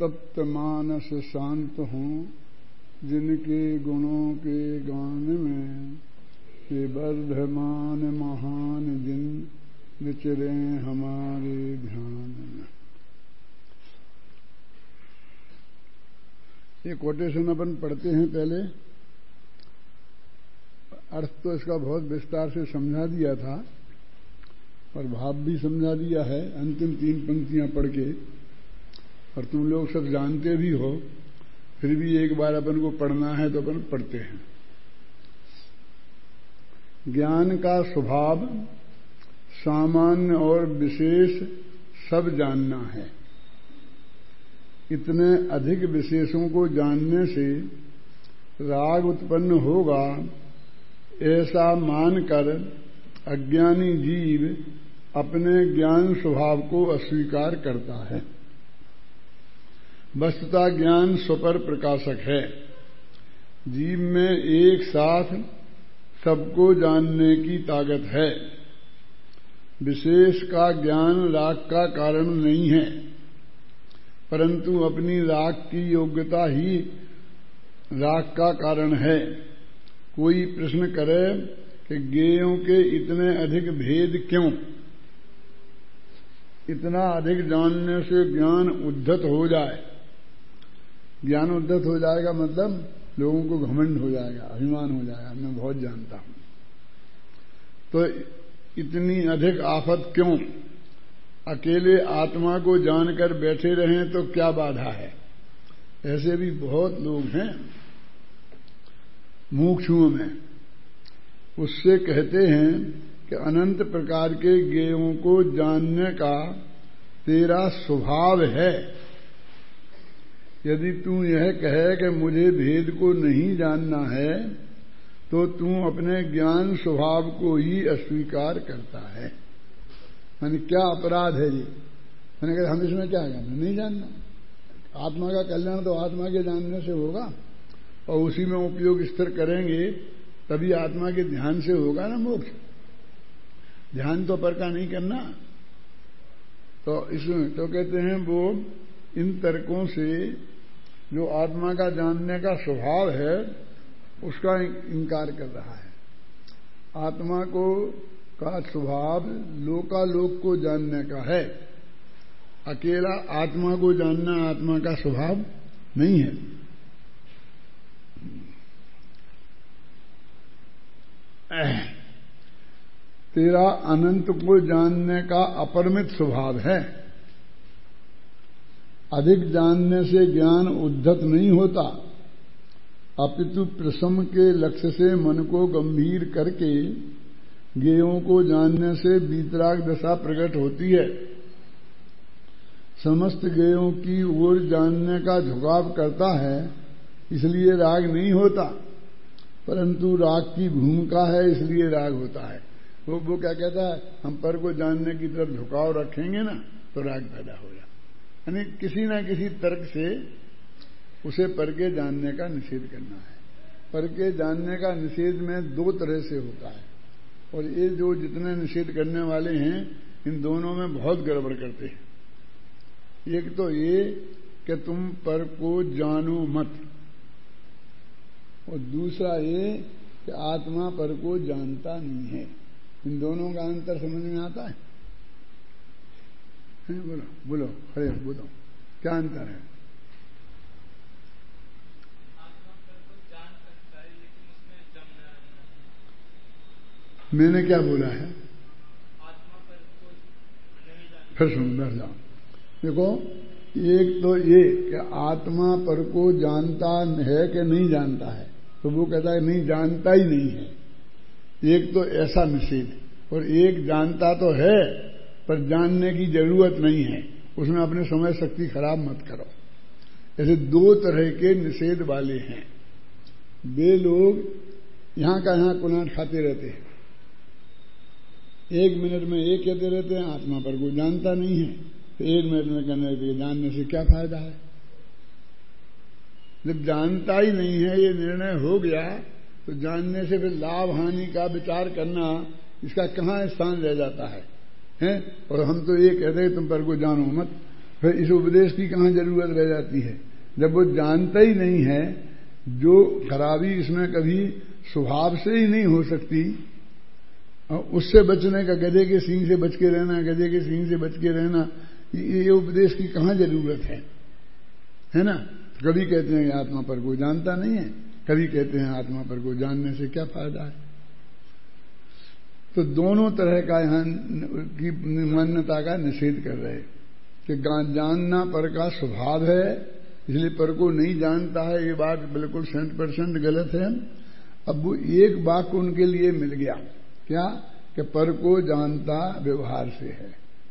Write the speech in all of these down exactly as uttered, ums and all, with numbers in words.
संतप्त मानस शांत हों, जिनके गुणों के गान में ये वर्धमान महान जिन विचरे हमारे ध्यान में। ये कोटेशन अपन पढ़ते हैं पहले, अर्थ तो इसका बहुत विस्तार से समझा दिया था और भाव भी समझा दिया है अंतिम तीन पंक्तियां पढ़ के, और तुम लोग सब जानते भी हो, फिर भी एक बार अपन को पढ़ना है तो अपन पढ़ते हैं। ज्ञान का स्वभाव सामान्य और विशेष सब जानना है। इतने अधिक विशेषों को जानने से राग उत्पन्न होगा, ऐसा मानकर अज्ञानी जीव अपने ज्ञान स्वभाव को अस्वीकार करता है। वस्तुतः ज्ञान स्वपर प्रकाशक है। जीव में एक साथ सबको जानने की ताकत है। विशेष का ज्ञान राग का कारण नहीं है, परंतु अपनी राग की योग्यता ही राग का कारण है। कोई प्रश्न करे कि ज्ञेयों के इतने अधिक भेद क्यों? इतना अधिक जानने से ज्ञान उद्धत हो जाए। ज्ञान उद्धत हो जाएगा मतलब लोगों को घमंड हो जाएगा, अभिमान हो जाएगा, मैं बहुत जानता हूं। तो इतनी अधिक आफत क्यों? अकेले आत्मा को जानकर बैठे रहें तो क्या बाधा है? ऐसे भी बहुत लोग हैं मुमुक्षुओं में। उससे कहते हैं कि अनंत प्रकार के ज्ञेयों को जानने का तेरा स्वभाव है। यदि तू यह कहे कि मुझे भेद को नहीं जानना है, तो तू अपने ज्ञान स्वभाव को ही अस्वीकार करता है। मैंने क्या अपराध है ये? मैंने कहा हम इसमें क्या जानना, नहीं जानना। आत्मा का कल्याण तो आत्मा के जानने से होगा, और उसी में उपयोग स्थिर करेंगे तभी आत्मा के ध्यान से होगा ना मोक्ष। ध्यान तो पर का नहीं करना। तो इसमें तो कहते हैं वो इन तर्कों से जो आत्मा का जानने का स्वभाव है उसका इनकार कर रहा है। आत्मा को का स्वभाव लोकालोक को जानने का है। अकेला आत्मा को जानना आत्मा का स्वभाव नहीं है। तेरा अनंत को जानने का अपरिमित स्वभाव है। अधिक जानने से ज्ञान उद्धत नहीं होता, अपितु प्रसम के लक्ष्य से मन को गंभीर करके ज्ञेयों को जानने से वीतराग दशा प्रकट होती है। समस्त ज्ञेयों की ओर जानने का झुकाव करता है, इसलिए राग नहीं होता, परंतु राग की भूमिका है इसलिए राग होता है। वो वो क्या कहता है, हम पर को जानने की तरफ झुकाव रखेंगे ना तो राग पैदा होगा। यानी किसी ना किसी तर्क से उसे पर के जानने का निषेध करना है। पर के जानने का निषेध में दो तरह से होता है, और ये जो जितने निषेध करने वाले हैं इन दोनों में बहुत गड़बड़ करते हैं। एक तो ये कि तुम पर को जानो मत, और दूसरा ये कि आत्मा पर को जानता नहीं है। इन दोनों का अंतर समझ में आता है? है? बोलो बोलो खड़े बोलो, क्या अंतर है? मैंने क्या बोला है? फिर सुन बैठ जाओ। देखो, एक तो ये कि आत्मा पर को जानता है कि नहीं जानता है, तो वो कहता है नहीं जानता ही नहीं है। एक तो ऐसा निषेध, और एक जानता तो है पर जानने की जरूरत नहीं है, उसमें अपने समय शक्ति खराब मत करो। ऐसे दो तरह के निषेध वाले हैं। वे लोग यहां का यहां कुनाट खाते रहते हैं, एक मिनट में एक कहते रहते हैं आत्मा पर को जानता नहीं है, तो एक मिनट में कहने लगते जानने से क्या फायदा है? जब जानता ही नहीं है ये निर्णय हो गया, तो जानने से फिर लाभ हानि का विचार करना इसका कहां स्थान रह जाता है, हैं? और हम तो ये कहते हैं तुम पर को जानो मत, फिर इस उपदेश की कहाँ जरूरत रह जाती है जब वो जानता ही नहीं है। जो खराबी इसमें कभी स्वभाव से ही नहीं हो सकती, और उससे बचने का, गधे के सींग से बच के रहना, गधे के सींग से बच के रहना, ये उपदेश की कहाँ जरूरत है, है ना। कभी कहते हैं आत्मा पर को जानता नहीं है, कभी कहते हैं आत्मा पर को जानने से क्या फायदा है। तो दोनों तरह का यहां की मान्यता का निषेध कर रहे कि जानना पर का स्वभाव है, इसलिए पर को नहीं जानता है, ये बात बिल्कुल सेंट परसेंट गलत है। अब वो एक वाक्य उनके लिए मिल गया, क्या कि पर को जानता व्यवहार से है,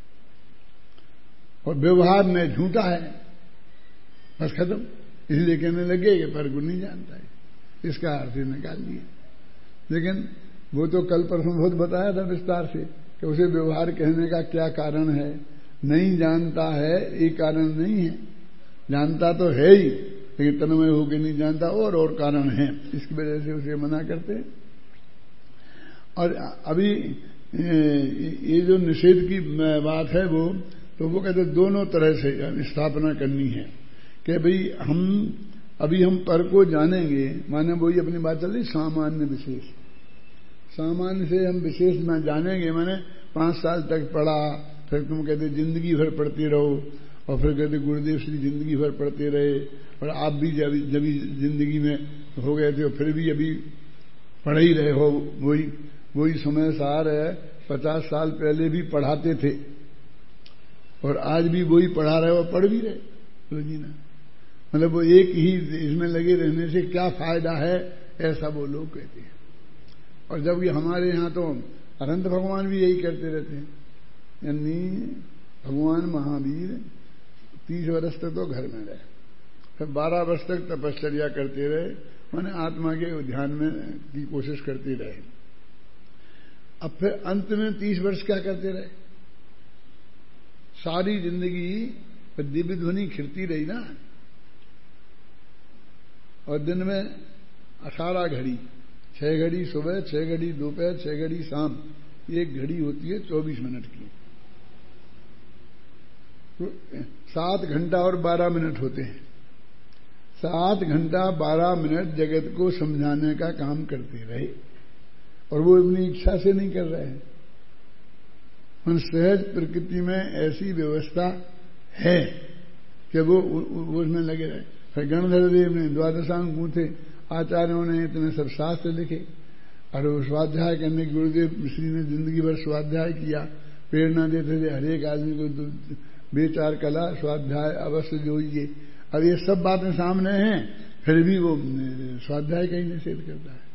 और व्यवहार में झूठा है, बस खत्म। इसलिए कहने लगे कि पर को नहीं जानता है, इसका अर्थ ही निकाल दिया। लेकिन वो तो कल परसों बहुत बताया था विस्तार से कि उसे व्यवहार कहने का क्या कारण है। नहीं जानता है एक कारण नहीं है, जानता तो है ही, लेकिन तन्मय होकर नहीं जानता, और और कारण है, इसकी वजह से उसे मना करते हैं। और अभी ये जो निषेध की बात है वो तो वो कहते दोनों तरह से स्थापना करनी है कि भाई हम अभी हम पर को जानेंगे, माने वही अपनी बात चल रही सामान्य विशेष, सामान्य से हम विशेष में जानेंगे। मैंने पांच साल तक पढ़ा, फिर तुम कहते जिंदगी भर पढ़ते रहो, और फिर कहते गुरुदेव श्री जिंदगी भर पढ़ते रहे, और आप भी जब जब जिंदगी में हो गए थे फिर भी अभी पढ़ ही रहे हो, वही वही समय सार है। पचास साल पहले भी पढ़ाते थे और आज भी वही पढ़ा रहे हो, पढ़ भी रहे तो जी ना, मतलब वो एक ही इसमें लगे रहने से क्या फायदा है, ऐसा वो लोग कहते हैं। और जबकि हमारे यहाँ तो अनंत भगवान भी यही करते रहते हैं, यानी भगवान महावीर तीस वर्ष तक तो घर में रहे, फिर बारह वर्ष तक तपश्चर्या करते रहे, माने आत्मा के ध्यान में की कोशिश करते रहे। अब फिर अंत में तीस वर्ष क्या करते रहे, सारी जिंदगी दिव्य ध्वनि खिरती रही ना, और दिन में अठारह घड़ी, छह घड़ी सुबह, छह घड़ी दोपहर, छह घड़ी शाम, एक घड़ी होती है चौबीस मिनट की, तो सात घंटा और बारह मिनट होते हैं। सात घंटा बारह मिनट जगत को समझाने का काम करते रहे, और वो अपनी इच्छा से नहीं कर रहे हैं। उन सहज प्रकृति में ऐसी व्यवस्था है कि वो उसमें लगे रहे। फिर गणधर देव ने द्वादशांग पूछे, आचार्यों ने इतने सब शास्त्र लिखे, और स्वाध्याय करने के गुरुदेव श्री ने जिंदगी भर स्वाध्याय किया, प्रेरणा देते थे हर एक आदमी को बेचार कला स्वाध्याय अवश्य जोइए। अब ये सब बातें सामने हैं, फिर भी वो स्वाध्याय का ही निषेध करता है।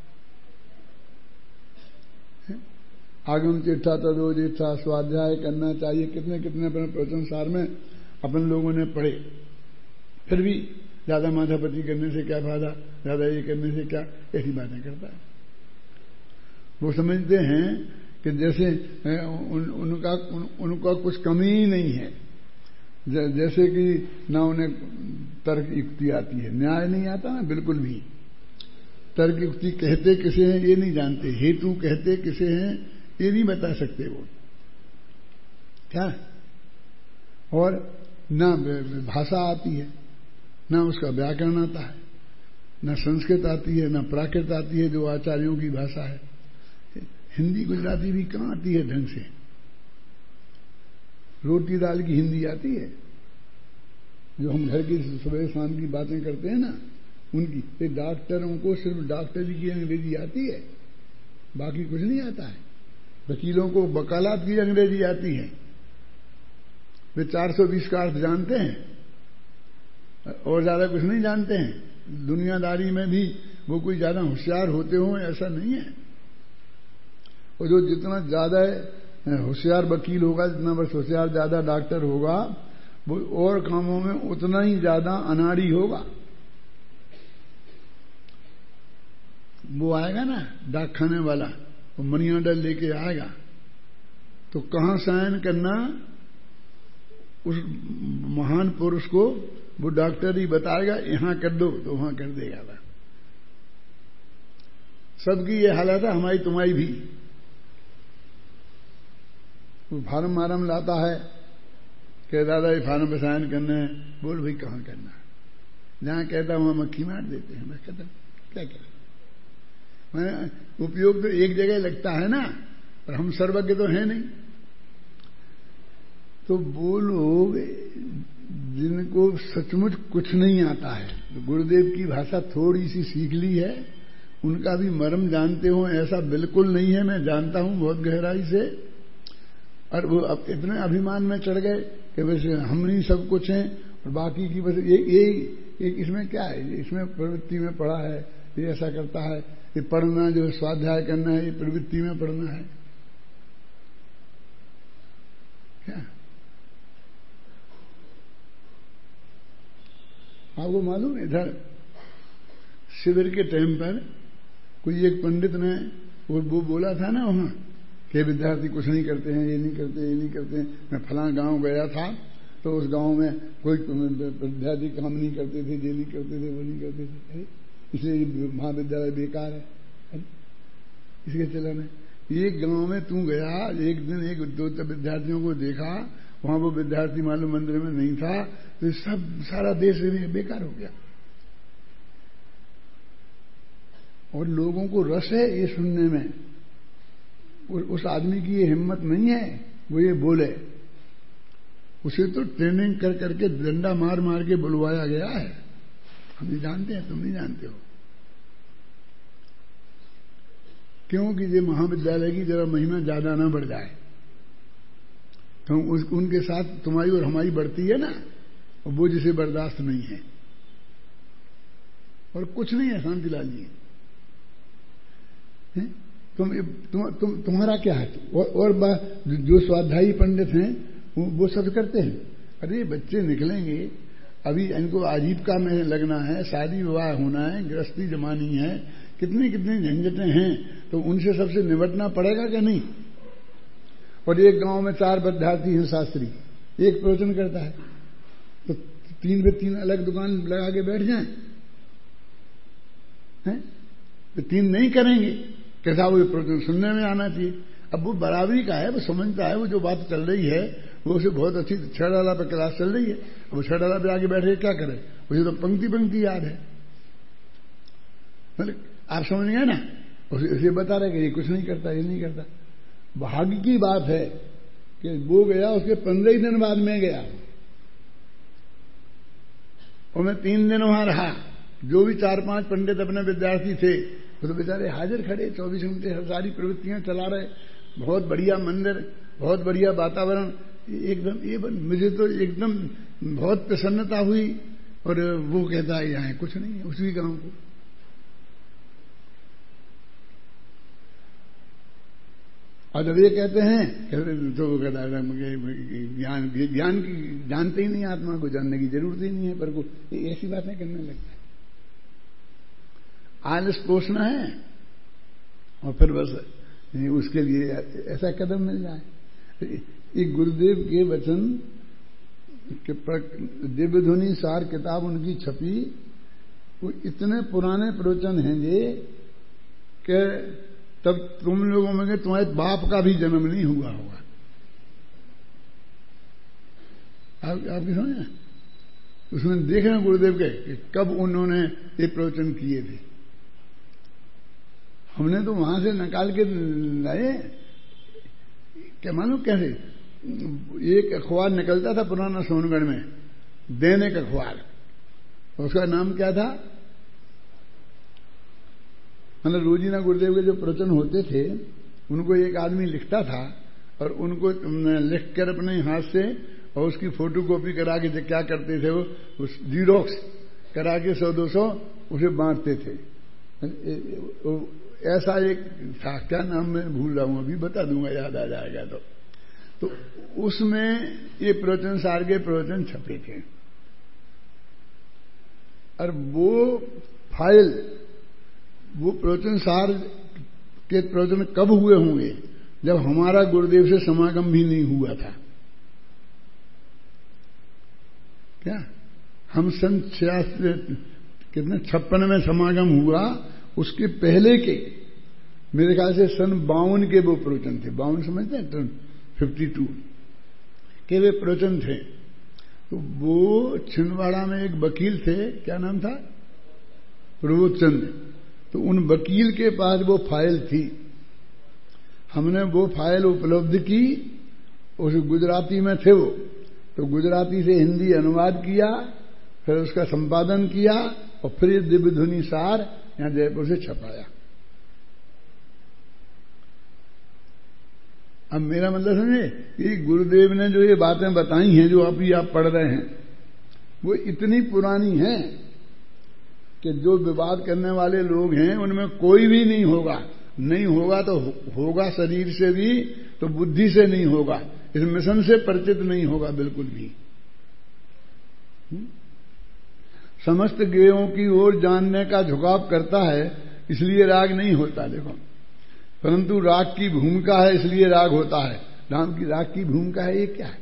आगम चिट्ठा तदोज इच्छा, स्वाध्याय करना चाहिए, कितने कितने अपने प्रवचन सार में अपन लोगों ने पढ़े, फिर भी ज्यादा माथापति करने से क्या फायदा, ज्यादा ये करने से क्या, ऐसी बातें करता है। वो समझते हैं कि जैसे उन, उनका उन, उनका कुछ कमी ही नहीं है, जैसे कि ना उन्हें तर्क युक्ति आती है, न्याय नहीं आता ना बिल्कुल भी। तर्क युक्ति कहते किसे हैं ये नहीं जानते, हेतु कहते किसे हैं ये नहीं बता सकते वो क्या, और ना भाषा आती है, ना उसका व्याकरण आता है, ना संस्कृत आती है, ना प्राकृत आती है जो आचार्यों की भाषा है। हिंदी गुजराती भी कहाँ आती है ढंग से, रोटी दाल की हिंदी आती है, जो हम घर की सुबह शाम की बातें करते हैं ना उनकी। ये डॉक्टरों को सिर्फ डॉक्टरी की अंग्रेजी आती है, बाकी कुछ नहीं आता है। वकीलों को वकालत की अंग्रेजी आती है, वे चार सौ बीस का अर्थ जानते हैं और ज्यादा कुछ नहीं जानते हैं। दुनियादारी में भी वो कोई ज्यादा होशियार होते हो ऐसा नहीं है, और जो जितना ज्यादा होशियार वकील होगा, जितना बस होशियार ज्यादा डॉक्टर होगा, वो और कामों में उतना ही ज्यादा अनाड़ी होगा। वो आएगा ना डाक खाने वाला, वो मनी ऑर्डर लेके आएगा, तो कहां साइन करना उस महान पुरुष को वो डॉक्टर ही बताएगा, यहां कर दो तो वहां कर देगा। सबकी ये हालत है, हमारी तुम्हारी भी। वो फार्म वारम लाता है कह दादा ये फार्म पे साइन करना है, बोल भाई कहाँ करना है, जहां कहता वहां मक्खी मार देते हैं। मैं कहता क्या करें, मैं उपयोग तो एक जगह लगता है ना, पर हम सर्वज्ञ तो हैं नहीं। तो वो लोग जिनको सचमुच कुछ नहीं आता है, तो गुरुदेव की भाषा थोड़ी सी सीख ली है, उनका भी मर्म जानते हो, ऐसा बिल्कुल नहीं है, मैं जानता हूं बहुत गहराई से। और वो अब इतने अभिमान में चढ़ गए कि बस हम नहीं सब कुछ हैं और बाकी की बस ये ये एक इसमें क्या है, इसमें प्रवृत्ति में पढ़ा है, ये ऐसा करता है, ये पढ़ना जो स्वाध्याय करना है ये प्रवृत्ति में पढ़ना है क्या। आपको मालूम इधर शिविर के टाइम पर कोई एक पंडित ने वो, वो बोला था ना वहां कि विद्यार्थी कुछ नहीं करते हैं, ये नहीं करते, ये नहीं करते हैं। मैं फलां गांव गया था तो उस गांव में कोई विद्यार्थी काम नहीं करते थे, ये नहीं करते थे, वो नहीं करते थे, इसलिए महाविद्यालय बेकार है। इसके चलन है। एक गांव में तू गया, एक दिन एक दो विद्यार्थियों को देखा, वहां वो विद्यार्थी मालूम मंदिर में नहीं था, तो सब सारा देश बेकार हो गया। और लोगों को रस है ये सुनने में, उस आदमी की ये हिम्मत नहीं है वो ये बोले। उसे तो ट्रेनिंग कर करके डंडा मार मार के बुलवाया गया है। हम नहीं जानते हैं, तुम नहीं जानते हो। क्योंकि ये महाविद्यालय की जरा महिमा ज्यादा ना बढ़ जाए, तो उस, उनके साथ तुम्हारी और हमारी बढ़ती है ना, और वो जिसे बर्दाश्त नहीं है। और कुछ नहीं है शांतिलाल जी, तुम तुम तुम तुम्हारा क्या है। और, और जो स्वाध्यायी पंडित हैं वो, वो सब करते हैं। अरे बच्चे निकलेंगे, अभी इनको आजीविका में लगना है, शादी विवाह होना है, गृहस्थी जमानी है, कितनी कितनी झंझटें हैं, तो उनसे सबसे निपटना पड़ेगा क्या नहीं। और एक गांव में चार विद्यार्थी हैं शास्त्री, एक प्रवचन करता है तो तीन पे तीन अलग दुकान लगा के बैठ जाएं, हैं? तो तीन नहीं करेंगे, कैसा वो प्रवचन सुनने में आना चाहिए। अब वो बराबरी का है, वो समझता है, वो जो बात चल रही है वो उसे बहुत अच्छी, छह डाला पे क्लास चल रही है, अब वो छह डाला पे आगे बैठे क्या करे, उसे तो पंक्ति पंक्ति याद है। मतलब आप समझ गए ना, उसे बता रहे कि ये कुछ नहीं करता, ये नहीं करता। भाग्य की बात है कि वो गया, उसके पंद्रह ही दिन बाद में गया और मैं तीन दिन वहां रहा। जो भी चार पांच पंडित अपने विद्यार्थी थे वो तो बेचारे हाजिर खड़े, चौबीस घंटे सारी प्रवृत्तियां चला रहे, बहुत बढ़िया मंदिर, बहुत बढ़िया वातावरण, एकदम ये मुझे तो एकदम बहुत प्रसन्नता हुई। और वो कहता है यहाँ कुछ नहीं है उसी गांव को। और जब ये कहते हैं तो वो कहता है ज्ञान ज्ञान की जानते ही नहीं, आत्मा को जानने की जरूरत ही नहीं है, पर को ऐसी बातें करने लगता है। आलस पोषना है और फिर बस उसके लिए ऐसा कदम मिल जाए। एक गुरुदेव के वचन के दिव्य ध्वनि सार किताब उनकी छपी, वो इतने पुराने प्रवचन हैं ये कि तब तुम लोगों में तुम्हारे बाप का भी जन्म नहीं हुआ होगा। आप आपकी समझ, उसमें देख रहे हैं गुरुदेव के कि कब उन्होंने ये प्रवचन किए थे। हमने तो वहां से निकाल के लाए, क्या मालूम कैसे। एक अखबार निकलता था पुराना सोनगढ़ में, दैनिक अखबार, उसका नाम क्या था, मतलब रोजीना गुरुदेव के जो प्रवचन होते थे उनको एक आदमी लिखता था और उनको लिख कर अपने हाथ से और उसकी फोटो कॉपी करा के क्या करते थे, वो उस जीरोक्स करा के सौ दो सौ उसे बांटते थे। ऐसा एक था, क्या नाम मैं भूल रहा हूं, अभी बता दूंगा, याद आ जाएगा तो। तो उसमें ये प्रवचन सार के प्रवचन छपे थे और वो फाइल, वो प्रवचन सार के प्रवचन कब हुए होंगे, जब हमारा गुरुदेव से समागम भी नहीं हुआ था। क्या हम सन छियासी कितने छप्पन में समागम हुआ, उसके पहले के मेरे ख्याल से सन बावन के वो प्रवचन थे। बावन समझते हैं, फिफ्टी टू के वे प्रवचन थे। तो वो छिंदवाड़ा में एक वकील थे, क्या नाम था, प्रबोध चंद्र। तो उन वकील के पास वो फाइल थी। हमने वो फाइल उपलब्ध की, उस गुजराती में थे वो, तो गुजराती से हिंदी अनुवाद किया, फिर उसका संपादन किया और फिर ये दिव्य ध्वनि सार यहां जयपुर से छपाया। अब मेरा मतलब समझे कि गुरुदेव ने जो ये बातें बताई हैं, जो अभी आप पढ़ रहे हैं, वो इतनी पुरानी हैं कि जो विवाद करने वाले लोग हैं उनमें कोई भी नहीं होगा। नहीं होगा तो होगा शरीर से भी, तो बुद्धि से नहीं होगा, इस मिशन से परिचित नहीं होगा बिल्कुल भी। समस्त गेयों की ओर जानने का झुकाव करता है, इसलिए राग नहीं होता। देखो, परंतु राग की भूमिका है, इसलिए राग होता है। राम की राग की भूमिका है, ये क्या है?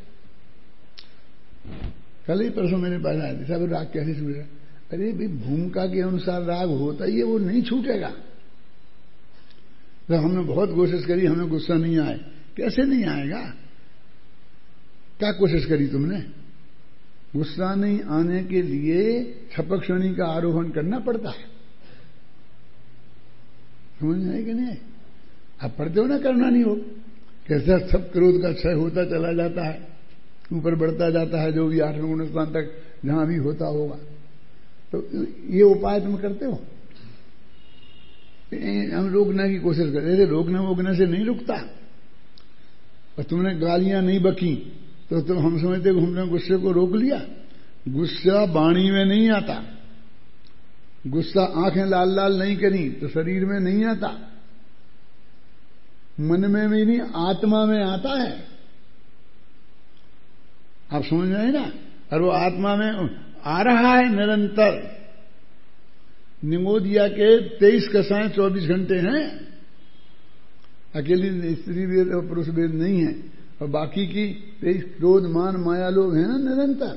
कल ही परसों मेरे पास आए थे, साहब राग कैसे छूटेगा? अरे भाई, भूमिका के अनुसार राग होता ही है, वो नहीं छूटेगा। तो हमने बहुत कोशिश करी, हमें गुस्सा नहीं आए। कैसे नहीं आएगा? क्या कोशिश करी तुमने? गुस्सा नहीं आने के लिए छपक श्रेणी का आरोहण करना पड़ता है, समझ में है कि नहीं? आप पढ़ते हो ना, करना नहीं हो, कैसे सब क्रोध का क्षय होता चला जाता है, ऊपर बढ़ता जाता है, जो भी आठवें गुण स्थान तक जहां भी होता होगा। तो ये उपाय तुम करते हो? हम रोकने की कोशिश करते थे, रोकने वोकने से नहीं रुकता। और तुमने गालियां नहीं बकी तो तुम हम समझते हो हमने गुस्से को रोक लिया। गुस्सा वाणी में नहीं आता, गुस्सा आंखें लाल लाल नहीं करी तो शरीर में नहीं आता, मन में भी नहीं, आत्मा में आता है। आप समझ रहे हैं ना? और वो आत्मा में आ रहा है निरंतर। निमोदिया के तेईस कसाएं चौबीस घंटे हैं, अकेली स्त्री वेद और पुरुष वेद नहीं है, और बाकी की तेईस क्रोध मान माया लोग हैं ना निरंतर।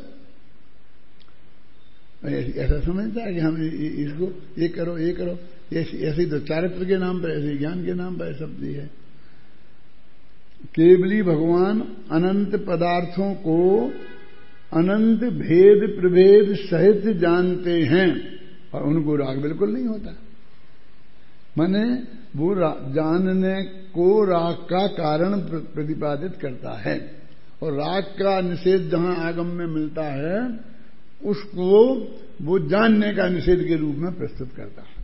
ऐसा समझता है कि हम इसको ये करो ये करो, ऐसे ही तो चारित्र के नाम पर, ऐसे ज्ञान के नाम पर सब दी है। केवली भगवान अनंत पदार्थों को अनंत भेद प्रभेद सहित जानते हैं, और उनको राग बिल्कुल नहीं होता। माने वो जानने को राग का कारण प्रतिपादित करता है, और राग का निषेध जहां आगम में मिलता है उसको वो जानने का निषेध के रूप में प्रस्तुत करता है।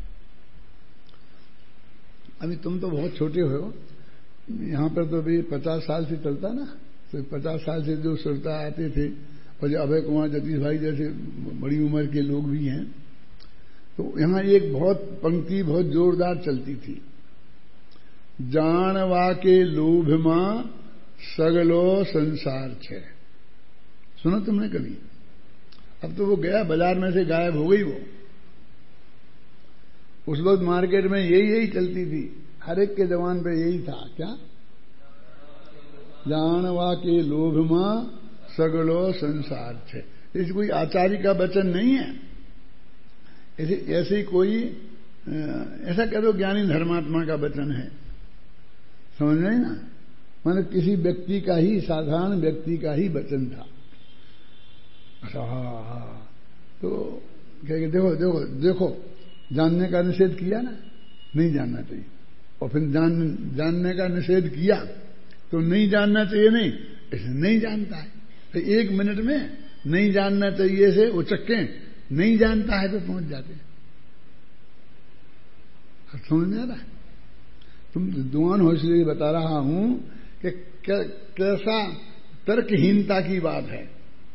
अभी तुम तो बहुत छोटे हो, यहां पर तो अभी पचास साल से चलता ना, तो पचास साल से जो श्रोता आते थे, और जो अभय कुमार जतीश भाई जैसे बड़ी उम्र के लोग भी हैं, तो यहां एक बहुत पंक्ति बहुत जोरदार चलती थी, जानवा के लोभ मां सगलो संसार छे। सुनो तुमने कभी? अब तो वो गया, बाजार में से गायब हो गई वो। उस वक्त मार्केट में यही यही चलती थी, हर एक के जवान पे यही था। क्या? जानवा के लोभ मां सगलो संसार छे। ऐसी कोई आचार्य का वचन नहीं है, ऐसे ऐसे कोई ऐसा कह दो ज्ञानी धर्मात्मा का वचन है, समझ रहे ना? मतलब किसी व्यक्ति का ही, साधारण व्यक्ति का ही वचन था। अच्छा, हाँ हाँ, तो कहेंगे देखो देखो देखो, जानने का निषेध किया ना, नहीं जानना चाहिए, और फिर जान जानने का निषेध किया तो नहीं जानना चाहिए, नहीं ऐसे नहीं जानता है, तो एक मिनट में नहीं जानना चाहिए से उचक्के नहीं जानता है तो पहुंच जाते हैं। समझ में आ रहा है? तुम विद्वान हो इसलिए बता रहा हूं कि कैसा तर्कहीनता की बात है।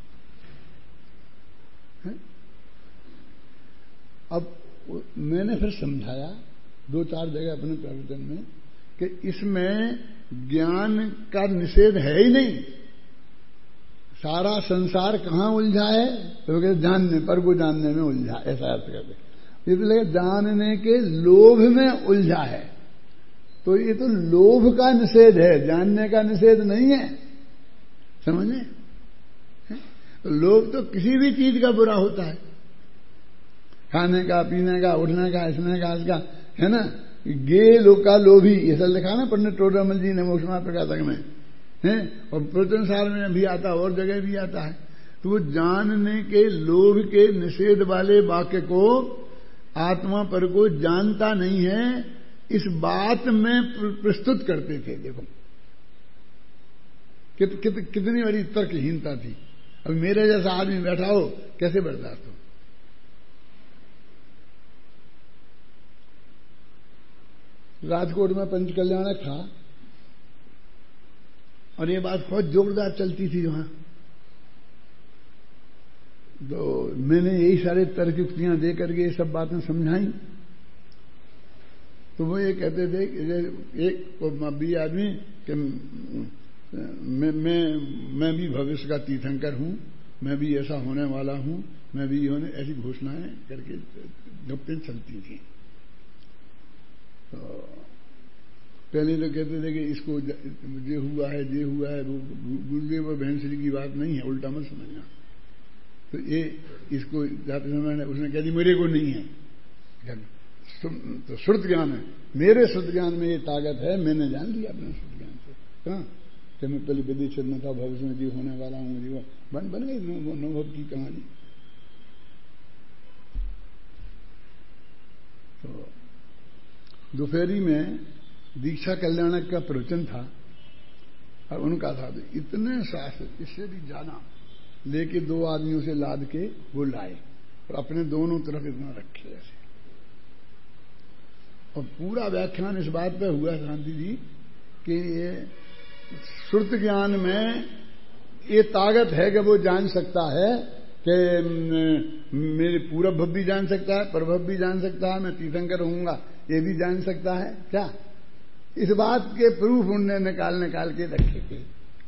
अब मैंने फिर समझाया दो चार जगह अपने प्रवचन में कि इसमें ज्ञान का निषेध है ही नहीं। सारा संसार कहां उलझा है? तो कहते जानने पर को जानने में उलझा, ऐसा अर्थ करते। इसलिए जानने के लोभ में उलझा है, तो ये तो लोभ का निषेध है, जानने का निषेध नहीं है। समझे? तो लोभ तो किसी भी चीज का बुरा होता है, खाने का, पीने का, उठने का, इसने का, इसका, है ना? गे लोका लोभी, ये सब लिखा ना पंडित टोडरमल जी ने मोक्षमार्ग प्रकाशक में, है, और प्रवचन सार में भी आता, और जगह भी आता है। तो तो वो जानने के लोभ के निषेध वाले वाक्य को आत्मा पर को जानता नहीं है, इस बात में प्रस्तुत करते थे। देखो कित, कित, कितनी बड़ी तर्कहीनता थी। अब मेरे जैसा आदमी बैठा हो कैसे बर्दाश्त हो। राजकोट में पंच कल्याणक था और ये बात बहुत जोरदार चलती थी वहां। तो मैंने यही सारे तर्क युक्तियां दे करके ये सब बातें समझाई। तो वो ये कहते थे कि एक भी आदमी कि मैं मैं मैं भी भविष्य का तीर्थंकर हूं, मैं भी ऐसा होने वाला हूं, मैं भी होने, ऐसी घोषणाएं करके गप्पें चलती थी। तो पहले तो कहते थे कि इसको ये हुआ है ये हुआ है, गुरुदेव और बहन श्री की बात नहीं है, उल्टा मत समझना। तो ये इसको जाते समय उसने कह दी मेरे को नहीं है, तो श्रुत ज्ञान है, मेरे श्रुत ज्ञान में ये ताकत है, मैंने जान लिया अपने श्रुत ज्ञान से। कहाँ कि मैं पहले विदित में था, भविष्य में जी होने वाला हूं, जीवन बन बन गई अनुभव की कहानी। तो दोपहरी में दीक्षा कल्याणक का प्रवचन था और उनका था तो इतने शास्त्र, इससे भी ज्यादा लेके दो आदमियों से लाद के वो लाए और अपने दोनों तरफ इतना रखे ऐसे। और पूरा व्याख्यान इस बात पे हुआ शांति जी कि ये श्रुत ज्ञान में ये ताकत है कि वो जान सकता है कि मेरे पूरब भव भी जान सकता है, परभव भी जान सकता है, मैं तीर्थंकर होऊंगा ये भी जान सकता है। क्या इस बात के प्रूफ उनने निकाल निकाल के रखे थे।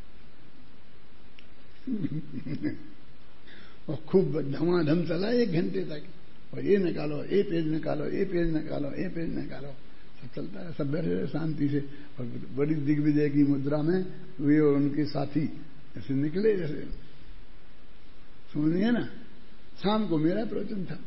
और खूब धमाधम चला एक घंटे तक, और ये निकालो, ये पेज निकालो, ये पेज निकालो, ये पेज निकालो, सब चलता है। सब बैठे रहे शांति से। और बड़ी दिग्विजय की मुद्रा में वे और उनके साथी ऐसे निकले, जैसे सुनिए ना। शाम को मेरा प्रवचन था।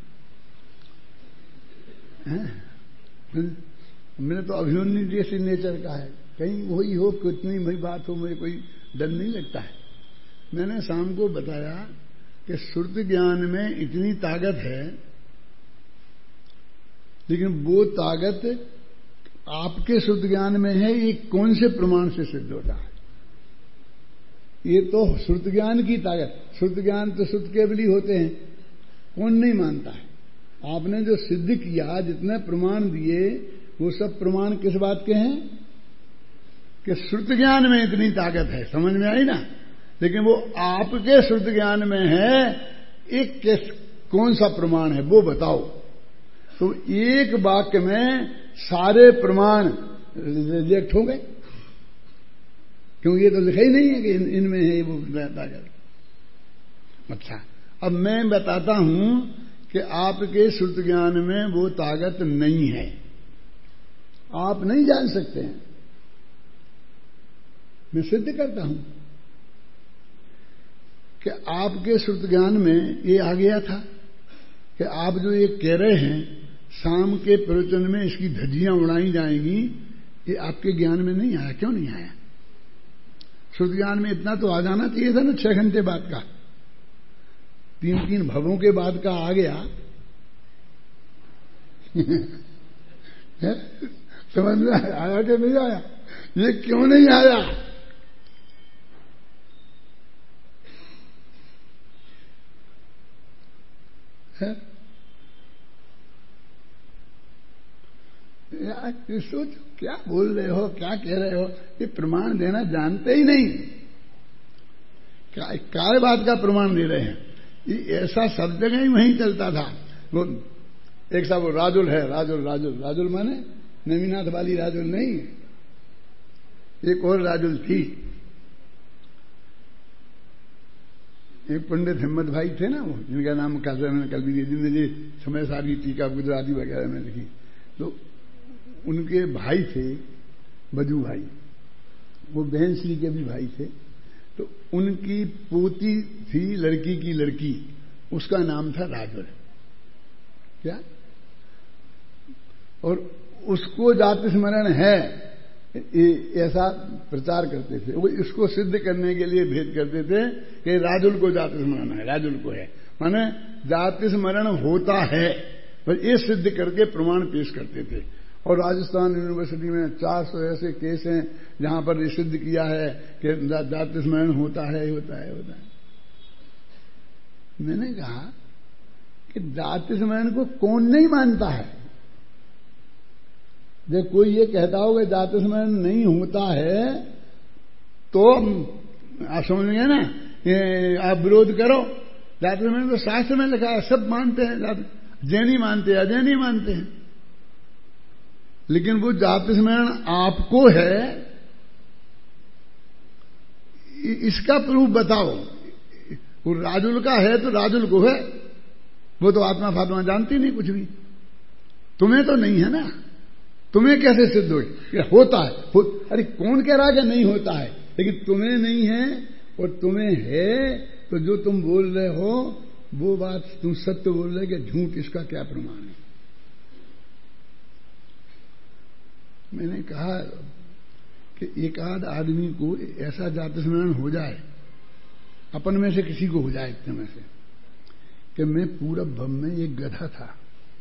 मैंने तो अभिमन्यु जैसे नेचर का है, कहीं वही हो, कितनी बड़ी बात हो, मुझे कोई डर नहीं लगता है। मैंने शाम को बताया कि श्रुत ज्ञान में इतनी ताकत है, लेकिन वो ताकत आपके श्रुत ज्ञान में है, ये कौन से प्रमाण से सिद्ध होता है? ये तो श्रुत ज्ञान की ताकत। श्रुत ज्ञान तो श्रुत केवल ही होते हैं, कौन नहीं मानता है। आपने जो सिद्ध किया, जितने प्रमाण दिए, वो सब प्रमाण किस बात के हैं? कि श्रुत ज्ञान में इतनी ताकत है। समझ में आई ना? लेकिन वो आपके श्रुत ज्ञान में है, एक किस कौन सा प्रमाण है वो बताओ। तो एक वाक्य में सारे प्रमाण रिजेक्ट हो गए, क्योंकि ये तो लिखा ही नहीं है कि इन, इनमें है वो ताकत। अच्छा, अब मैं बताता हूं कि आपके श्रुत ज्ञान में वो ताकत नहीं है, आप नहीं जान सकते हैं। मैं सिद्ध करता हूं कि आपके श्रुत ज्ञान में ये आ गया था कि आप जो ये कह रहे हैं शाम के प्रवचन में इसकी धज्जियां उड़ाई जाएंगी, ये आपके ज्ञान में नहीं आया। क्यों नहीं आया? श्रुत ज्ञान में इतना तो आ जाना चाहिए था ना, छह घंटे बाद का, तीन तीन भवों के बाद का आ गया। समझ में आया कि नहीं आया? ये क्यों नहीं आया? है? यार सोचो, क्या बोल रहे हो, क्या कह रहे हो? ये प्रमाण देना जानते ही नहीं। क्या काय बात का प्रमाण दे रहे हैं? ये ऐसा सब जगह ही वहीं चलता था। वो एक साहब वो राजुल है, राजुल राजुल राजुल माने नवीनाथ वाली राजुल नहीं, एक और राजुल थी। एक पंडित हिम्मत भाई थे ना, वो जिनका नाम कल मैंने कल भी जिनने जी समय सारी टीका गुजराती वगैरह में लिखी, तो उनके भाई थे बजू भाई, वो बहन श्री के भी भाई थे। तो उनकी पोती थी, लड़की की लड़की, उसका नाम था राजुल। क्या? और उसको जाति स्मरण है ऐसा प्रचार करते थे। वो इसको सिद्ध करने के लिए भेद करते थे कि राजुल को जाति स्मरण है, राजुल को है, माने जाति स्मरण होता है, पर ये सिद्ध करके प्रमाण पेश करते थे। और राजस्थान यूनिवर्सिटी में चार सौ ऐसे केस हैं जहां पर ये सिद्ध किया है कि जाति स्मरण होता है होता है होता है। मैंने कहा कि जाति स्मरण को कौन नहीं मानता है? जब कोई ये कहता हो कि जाति स्मरण नहीं होता है तो आप समझेंगे ना, ये आप विरोध करो। जाति स्मरण तो शास्त्र में लिखा है, सब मानते हैं, जैनी मानते हैं, अजैनी मानते हैं, लेकिन वो जाति स्मरण आपको है, इसका प्रूफ बताओ। वो राजुल का है तो राजुल को है, वो तो आत्मा फात्मा जानती नहीं कुछ भी, तुम्हें तो नहीं है ना, तुम्हें कैसे सिद्ध हो? होता है हो, अरे कौन कह रहा है कि नहीं होता है? लेकिन तुम्हें नहीं है और तुम्हें है, तो जो तुम बोल रहे हो वो बात तुम सत्य बोल रहे कि झूठ, इसका क्या प्रमाण है? मैंने कहा कि एक आध आदमी को ऐसा जाति स्मरण हो जाए, अपन में से किसी को हो जाए इतने में से, कि मैं पूरब भव में एक गधा था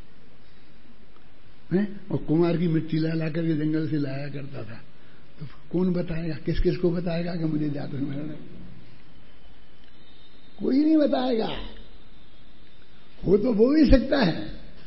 है? और कुमार की मिट्टी ला ला करके जंगल से लाया करता था, तो कौन बताएगा? किस किस को बताएगा कि मुझे जाति स्मरण है? कोई नहीं बताएगा। हो तो वो भी सकता है,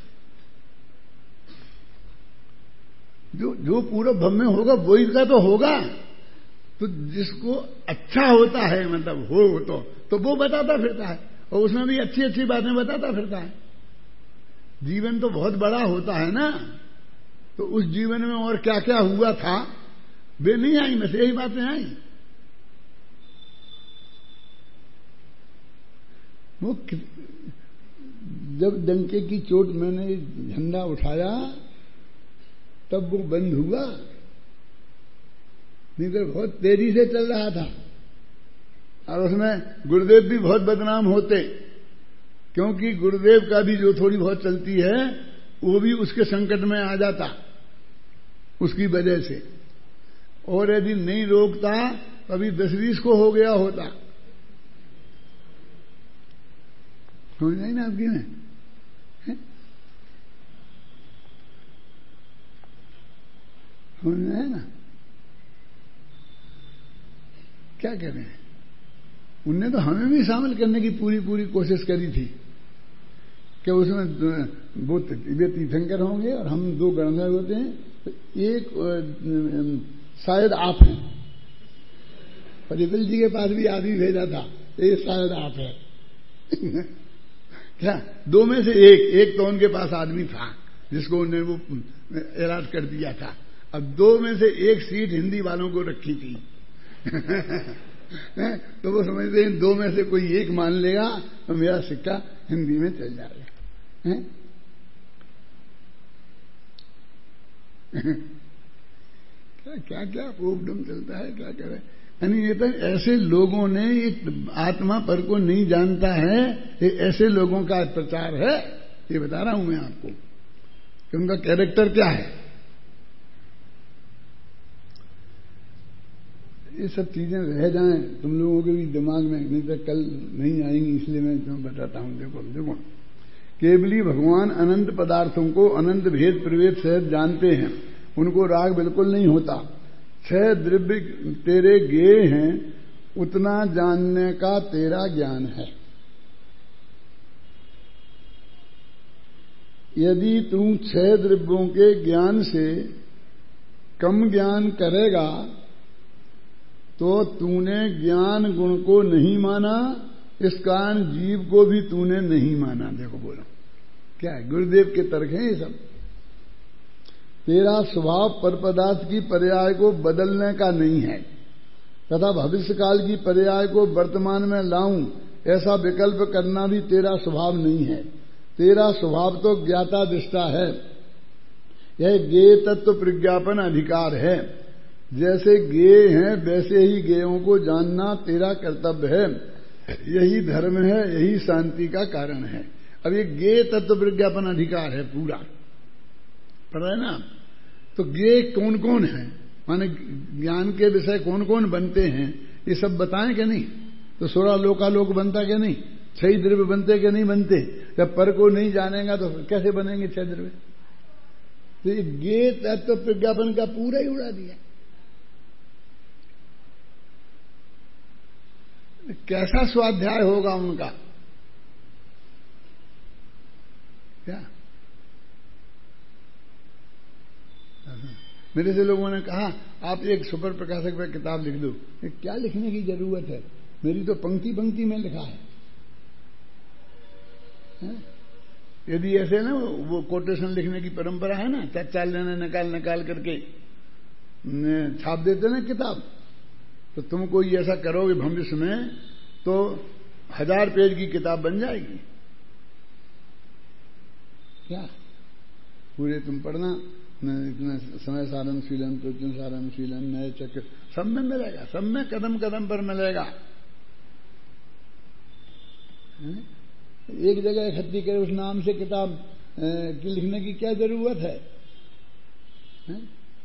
जो जो पूरब भव में होगा वही का तो होगा। तो जिसको अच्छा होता है, मतलब हो तो तो वो बताता फिरता है, और उसमें भी अच्छी अच्छी बातें बताता फिरता है। जीवन तो बहुत बड़ा होता है ना, तो उस जीवन में और क्या क्या हुआ था वे नहीं आई, में से यही बातें आई। वो जब डंके की चोट मैंने झंडा उठाया तब वो बंद हुआ, नहीं तो बहुत तेजी से चल रहा था। और उसमें गुरुदेव भी बहुत बदनाम होते, क्योंकि गुरुदेव का भी जो थोड़ी बहुत चलती है वो भी उसके संकट में आ जाता उसकी वजह से, और यदि नहीं रोकता कभी दस बीस को हो गया होता। समझ नहीं ना आपकी में? समझ है ना? क्या कह रहे हैं? उनने तो हमें भी शामिल करने की पूरी पूरी कोशिश करी थी कि उसमें वो वे तीर्थंकर होंगे और हम दो गणधर होते हैं, तो एक शायद आप हैं। परितल जी के पास भी आदमी भेजा था, ये शायद आप है क्या? दो में से एक एक तो उनके पास आदमी था जिसको उन्होंने वो ऐलान कर दिया था। अब दो में से एक सीट हिंदी वालों को रखी थी तो वो समझते हैं दो में से कोई एक मान लेगा तो मेरा सिक्का हिंदी में चल जाएगा। क्या क्या क्या उपडम चलता है, क्या करे। यानी ये तो ऐसे लोगों ने एक आत्मा पर को नहीं जानता है, ये ऐसे लोगों का प्रचार है। ये बता रहा हूं मैं आपको कि उनका कैरेक्टर क्या है। ये सब चीजें रह जाएं तुम लोगों के भी दिमाग में, नहीं तो कल नहीं आएंगी, इसलिए मैं तुम्हें बताता हूं। देखो देखो केवली भगवान अनंत पदार्थों को अनंत भेद प्रवेद सहित जानते हैं, उनको राग बिल्कुल नहीं होता। छह द्रव्य तेरे गेय हैं, उतना जानने का तेरा ज्ञान है। यदि तू छह द्रव्यों के ज्ञान से कम ज्ञान करेगा तो तूने ज्ञान गुण को नहीं माना, इस कारण जीव को भी तूने नहीं माना। देखो बोलो क्या है, गुरुदेव के तर्क हैं ये सब। तेरा स्वभाव पर पदार्थ की पर्याय को बदलने का नहीं है तथा भविष्य काल की पर्याय को वर्तमान में लाऊं ऐसा विकल्प करना भी तेरा स्वभाव नहीं है। तेरा स्वभाव तो ज्ञाता दृष्टा है, यह ज्ञेय तत्व प्रज्ञापन अधिकार है। जैसे ज्ञेय हैं वैसे ही ज्ञेयों को जानना तेरा कर्तव्य है, यही धर्म है, यही शांति का कारण है। अब ये ज्ञेय तत्व प्रज्ञापन अधिकार है पूरा, पढ़ रहे ना? तो ज्ञेय कौन कौन है? माने ज्ञान के विषय कौन कौन बनते हैं ये सब बताएं कि नहीं? तो सोलह लोकालोक बनता कि नहीं? छह द्रव्य बनते कि नहीं बनते? जब पर को नहीं जानेगा तो कैसे बनेंगे छह द्रव्य? तो ये गे तत्व प्रज्ञापन का पूरा ही उड़ा दिया। कैसा स्वाध्याय होगा उनका? क्या मेरे से लोगों ने कहा आप एक सुपर प्रकाशक पर किताब लिख दो। ये क्या लिखने की जरूरत है? मेरी तो पंक्ति पंक्ति में लिखा है, है? यदि ऐसे ना वो कोटेशन लिखने की परंपरा है ना, चार चार लेने निकाल निकाल करके छाप देते ना किताब, तो तुम कोई ऐसा करोगे भविष्य में तो हजार पेज की किताब बन जाएगी। क्या पूरे तुम पढ़ना, इतना समय साधनशीलन, प्रत्यन साधनशीलन, नए चक्र सब में मिलेगा, सब में कदम कदम पर मिलेगा। एक जगह इकट्ठी करे उस नाम से किताब की लिखने की क्या जरूरत है, है?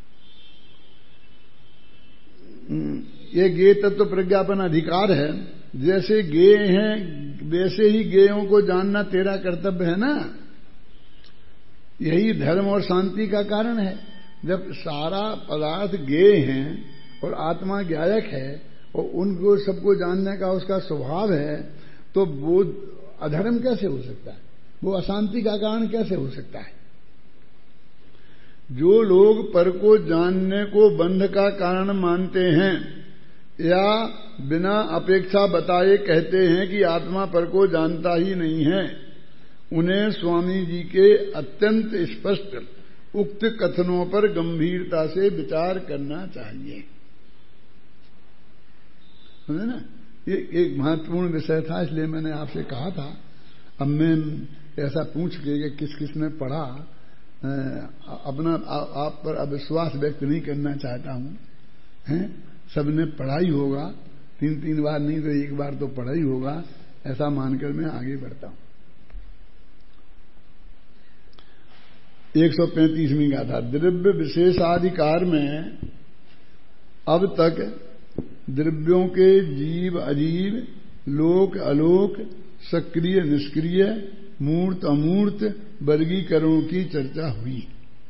ये गे तत्व प्रज्ञापन अधिकार है। जैसे गे हैं वैसे ही गेयों को जानना तेरा कर्तव्य है ना। यही धर्म और शांति का कारण है। जब सारा पदार्थ गेय हैं और आत्मा ज्ञायक है और उनको सबको जानने का उसका स्वभाव है, तो वो अधर्म कैसे हो सकता है? वो अशांति का कारण कैसे हो सकता है? जो लोग पर को जानने को बंध का कारण मानते हैं या बिना अपेक्षा बताए कहते हैं कि आत्मा पर को जानता ही नहीं है, उन्हें स्वामी जी के अत्यंत स्पष्ट उक्त कथनों पर गंभीरता से विचार करना चाहिए। समझे ना? ये एक महत्वपूर्ण विषय था, इसलिए मैंने आपसे कहा था। अब मैं ऐसा पूछ के किस किस ने पढ़ा, अपना आ, आप पर अविश्वास व्यक्त नहीं करना चाहता हूं, हैं? सबने पढ़ा ही होगा, तीन तीन बार नहीं तो एक बार तो पढ़ा ही होगा, ऐसा मानकर मैं आगे बढ़ता हूं। एक सौ पैंतीसवीं गाथा। द्रव्य विशेषाधिकार में अब तक द्रव्यों के जीव अजीव, लोक अलोक, सक्रिय निष्क्रिय, मूर्त अमूर्त वर्गीकरणों की चर्चा हुई।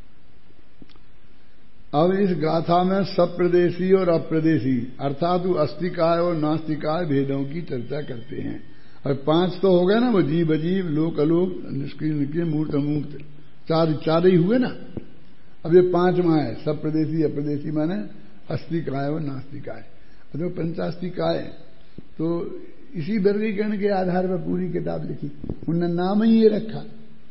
अब इस गाथा में सप्रदेशी और अप्रदेशी अर्थात अस्तिकाय और नास्तिकाय भेदों की चर्चा करते हैं। और पांच तो हो गए ना, वो जीव अजीव, लोक अलोक, निष्क्रिय निष्क्रिय, मूर्त अमूर्त, चार चार ही हुए ना। अब ये पांचवा है सप्रदेशी अप्रदेशी, माने अस्तिकाय और नास्तिकाय। तो पंचास्तिकाय तो इसी वर्गीकरण के आधार पर पूरी किताब लिखी, उन्होंने नाम ही ये रखा।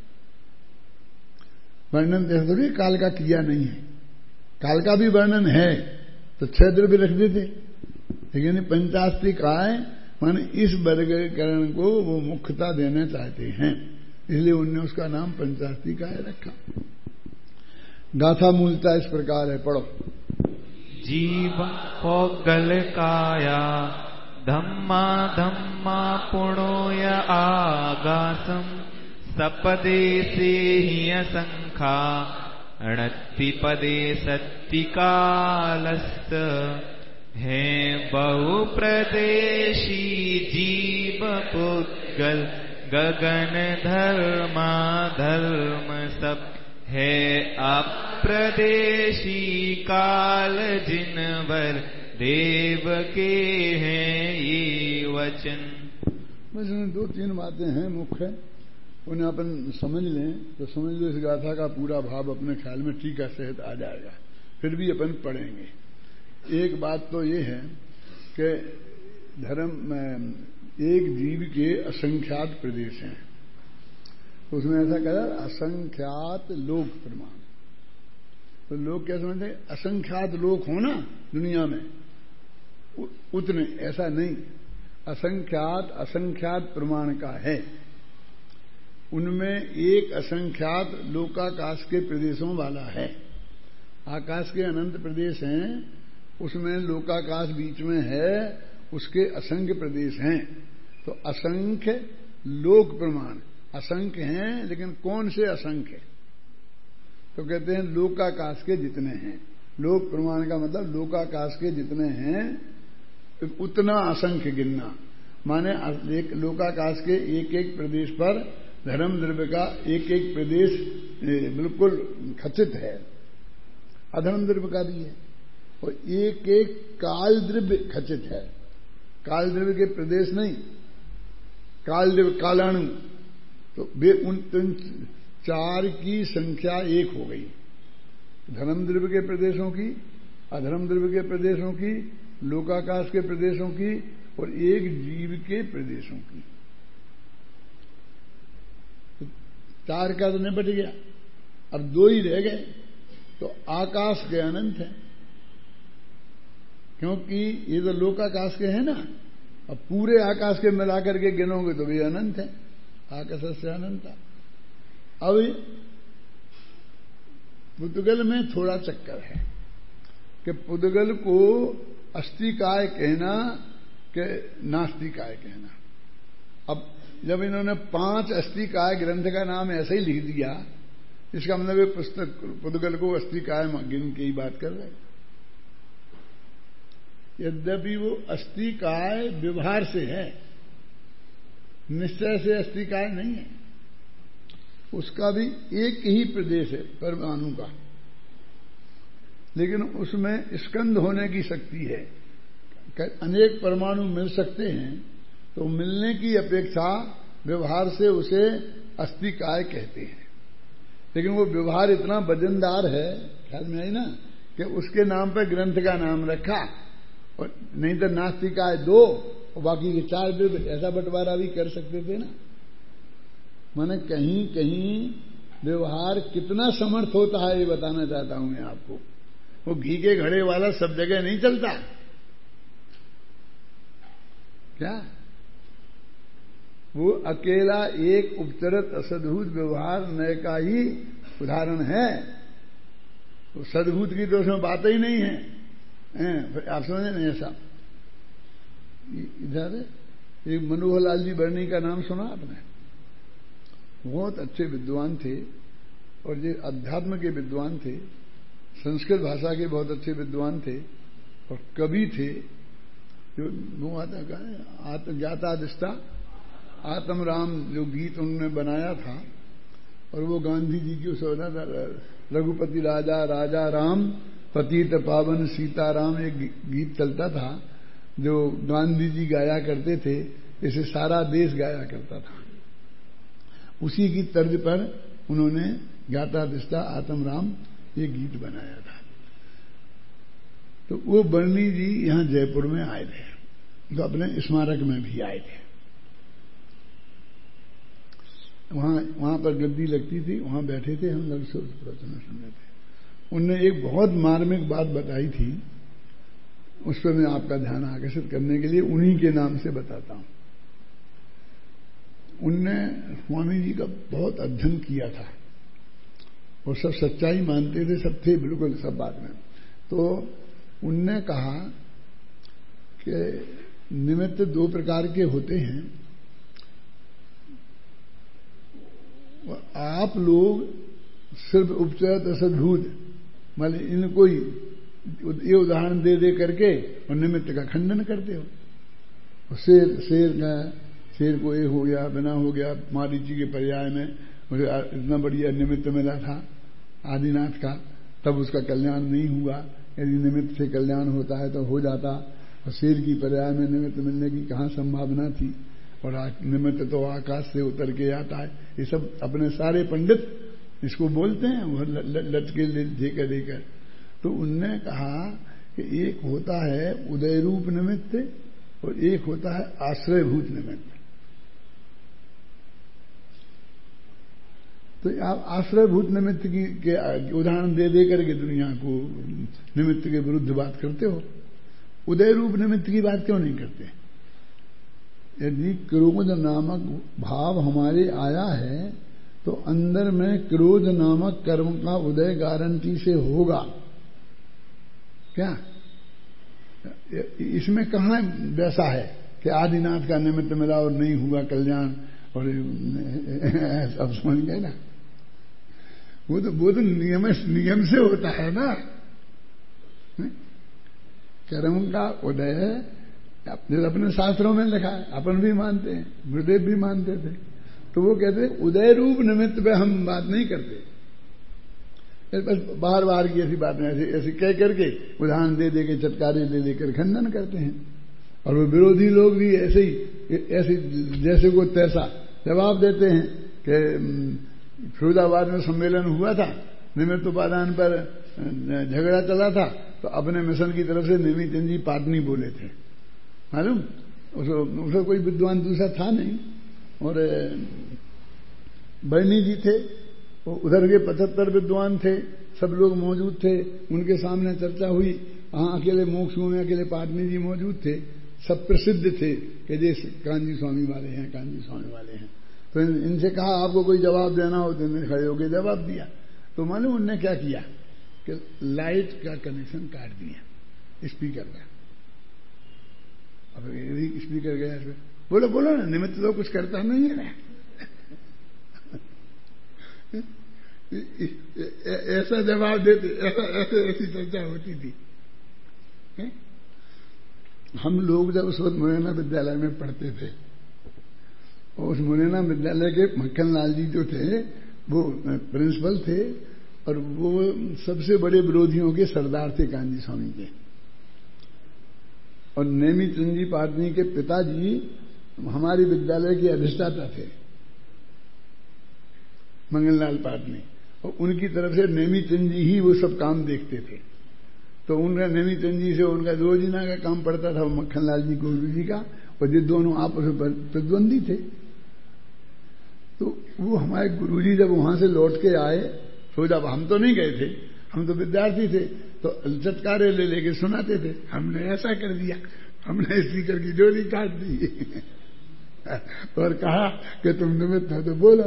वर्णन थोड़ी काल का किया नहीं है, काल का भी वर्णन है तो छह द्रव्य रख देते, लेकिन पंचास्तिकाय माने इस वर्गीकरण को वो मुख्यता देना चाहते हैं, इसलिए उनने उसका नाम पंचास्तिकाय रखा। गाथा मूलता इस प्रकार है, पढ़ो। जीव पौगल काया धम्मा धम्मा पुणोय आगासम सपदे से ही असंखा अणत्तिपदे सत्तिकालस्त है बहु प्रदेशी जीव पुद्गल गगन धर्मा धर्म सब है अप्रदेशी काल जिनवर देव के हैं ये वचन। बस दो तीन बातें हैं मुख्य, उन्हें अपन समझ लें तो समझ लो इस गाथा का पूरा भाव अपने ख्याल में टीका सहित आ जाएगा। फिर भी अपन पढ़ेंगे। एक बात तो ये है कि धर्म में एक जीव के असंख्यात प्रदेश हैं, तो उसमें ऐसा कहा असंख्यात लोक प्रमाण। तो लोग क्या समझते हैं? असंख्यात लोक हो ना दुनिया में, उतने ऐसा नहीं, असंख्यात असंख्यात प्रमाण का है। उनमें एक असंख्यात लोकाकाश के प्रदेशों वाला है। आकाश के अनंत प्रदेश हैं, उसमें लोकाकाश बीच में है, उसके असंख्य प्रदेश हैं। तो असंख्य लोक प्रमाण असंख्य हैं, लेकिन कौन से असंख्य? तो कहते हैं लोकाकाश के जितने हैं, लोक प्रमाण का मतलब लोकाकाश के जितने हैं उतना असंख्य गिनना, माने एक लोकाकाश के एक एक प्रदेश पर धर्म द्रव्य का एक एक प्रदेश बिल्कुल खचित है, अधर्म द्रव्य का भी है, और एक एक काल द्रव्य खचित है। काल द्रव्य के प्रदेश नहीं, काल द्रव्य कालाणु, तो वे उन चार की संख्या एक हो गई, धर्म द्रव्य के प्रदेशों की, अधर्म द्रव्य के प्रदेशों की, लोकाकाश के प्रदेशों की, और एक जीव के प्रदेशों की। तो चार का तो निपट गया, अब दो ही रह गए, तो आकाश के अनंत है, क्योंकि ये तो लोकाकाश के हैं ना, अब पूरे आकाश के मिलाकर के गिनोगे तो भी अनंत है, आकाश से अनंत। अब पुद्गल में थोड़ा चक्कर है कि पुद्गल को अस्तिकाय कहना कि नास्तिकाय कहना। अब जब इन्होंने पांच अस्तिकाय ग्रंथ का नाम ऐसे ही लिख दिया, इसका मतलब ये पुस्तक पुद्गल को अस्तिकाय गिन के ही बात कर रहे। यद्यपि वो अस्तिकाय व्यवहार से है, निश्चय से अस्तिकाय नहीं है, उसका भी एक ही प्रदेश है परमाणु का, लेकिन उसमें स्कंद होने की शक्ति है, अनेक परमाणु मिल सकते हैं, तो मिलने की अपेक्षा व्यवहार से उसे अस्तिकाय कहते हैं। लेकिन वो व्यवहार इतना वजनदार है, ख्याल में आई ना, कि उसके नाम पर ग्रंथ का नाम रखा, और नहीं तो नास्तिकाय दो और बाकी के चार द्रव्य, ऐसा बंटवारा भी कर सकते थे ना। माने कहीं कहीं व्यवहार कितना समर्थ होता है ये बताना चाहता हूं मैं आपको। वो घी के घड़े वाला सब जगह नहीं चलता क्या, वो अकेला एक उपचरित असद्भुत व्यवहार नय का ही उदाहरण है। तो सद्भुत की तो उसमें बात ही नहीं है, आप समझे नहीं ऐसा। इधर एक मनोहर लाल जी बर्नी का नाम सुना आपने, बहुत अच्छे विद्वान थे, और ये अध्यात्म के विद्वान थे, संस्कृत भाषा के बहुत अच्छे विद्वान थे, और कवि थे। जो वो आता का आत्मज्ञाता दिष्टा आत्म राम जो गीत उन्होंने बनाया था, और वो गांधी जी की उस रघुपति राजा राजा राम पतित पावन सीताराम एक गीत चलता था जो गांधी जी गाया करते थे, इसे सारा देश गाया करता था। उसी की तर्ज पर उन्होंने ज्ञाता दिष्टा आत्म राम ये गीत बनाया था। तो वो बर्नी जी यहां जयपुर में आए थे, तो अपने स्मारक में भी आए थे। वहां वहां पर गद्दी लगती थी, वहां बैठे थे, हम लोग से प्रवचन सुन रहे थे। उनने एक बहुत मार्मिक बात बताई थी, उस पर मैं आपका ध्यान आकर्षित करने के लिए उन्हीं के नाम से बताता हूं। उनने स्वामी जी का बहुत अध्ययन किया था, और सब सच्चाई मानते थे, सब थे बिल्कुल सब बात में। तो उनने कहा कि निमित्त दो प्रकार के होते हैं, आप लोग सिर्फ उपचरित असद्भुत मतलब इनको ही ये उदाहरण दे दे करके और निमित्त का खंडन करते हो। शेर शेर का शेर को ये हो गया, बिना हो गया, मारीची के पर्याय में मुझे इतना बढ़िया निमित्त मिला था आदिनाथ का, तब उसका कल्याण नहीं हुआ। यदि निमित्त से कल्याण होता है तो हो जाता, और शेर की पर्याय में निमित्त मिलने की कहाँ संभावना थी, और निमित्त तो आकाश से उतर के आता है। ये सब अपने सारे पंडित इसको बोलते हैं, वो लटके देकर देकर। तो उनने कहा कि एक होता है उदय रूप निमित्त और एक होता है आश्रयभूत निमित्त। तो आप आश्रयभूत निमित्त की के उदाहरण दे दे करके दुनिया को निमित्त के विरुद्ध बात करते हो, उदय रूप निमित्त की बात क्यों नहीं करते? यदि क्रोध नामक भाव हमारे आया है तो अंदर में क्रोध नामक कर्म का उदय गारंटी से होगा क्या? इसमें कहां वैसा है कि आदिनाथ का निमित्त मिला और नहीं हुआ कल्याण, और अब समझ गए ना। वो तो वो तो नियम नियम से होता है ना, कर्म का उदय अपने अपने शास्त्रों में लिखा है, अपन भी मानते हैं, गुरुदेव भी मानते थे। तो वो कहते उदय रूप निमित्त पे हम बात नहीं करते, बस बाहर बाहर की ऐसी बातें ऐसी ऐसी कह करके उदाहरण दे दे के चटकारे दे देकर खंडन करते हैं। और वो विरोधी लोग भी ऐसे ही ऐसे जैसे को तैसा जवाब देते हैं कि फिरोजाबाद में सम्मेलन हुआ था, निमित्त उपादान पर झगड़ा चला था, तो अपने मिशन की तरफ से निमित्त जी पाटनी बोले थे, मालूम। उसको कोई विद्वान दूसरा था नहीं, और बरनी जी थे, वो उधर के पचहत्तर विद्वान थे, सब लोग मौजूद थे, उनके सामने चर्चा हुई। वहां अकेले मोक्षों में अकेले पाटनी जी मौजूद थे, सब प्रसिद्ध थे कि जैसे कांजी स्वामी वाले हैं, कांजी स्वामी वाले हैं। तो इन, इनसे कहा आपको कोई जवाब देना हो, तो इन्होंने खड़े होकर जवाब दिया। तो मालूम उनने क्या किया कि लाइट का कनेक्शन काट दिया स्पीकर का। अब यदि स्पीकर गया इसमें, बोलो बोलो ना, निमित्त तो कुछ करता नहीं है ना। ऐसा जवाब देते, ऐसा ऐसे ऐसी चर्चा होती थी। है? हम लोग जब उस वक्त मुरैना विद्यालय में पढ़ते थे, और उस मुरैना विद्यालय के मक्खन लाल जी जो थे वो प्रिंसिपल थे, और वो सबसे बड़े विरोधियों के सरदार थे कांजी स्वामी के। और नेमी चंद जी पाटनी के पिताजी हमारे विद्यालय के अधिष्ठाता थे, मंगललाल पाटनी, और उनकी तरफ से नेमी चंद जी ही वो सब काम देखते थे। तो उनका नेमी चंद जी से उनका रोजीना का काम पड़ता था, मक्खनलाल जी गुरु जी का, और ये दोनों आपस में प्रतिद्वंदी थे। तो वो हमारे गुरुजी जब वहां से लौट के आए, तो जब हम तो नहीं गए थे, हम तो विद्यार्थी थे, तो चटकारे ले लेके सुनाते थे, हमने ऐसा कर दिया, हमने स्पीकर की डोरी काट दी और कहा कि तुम निमित्त हो तो बोलो।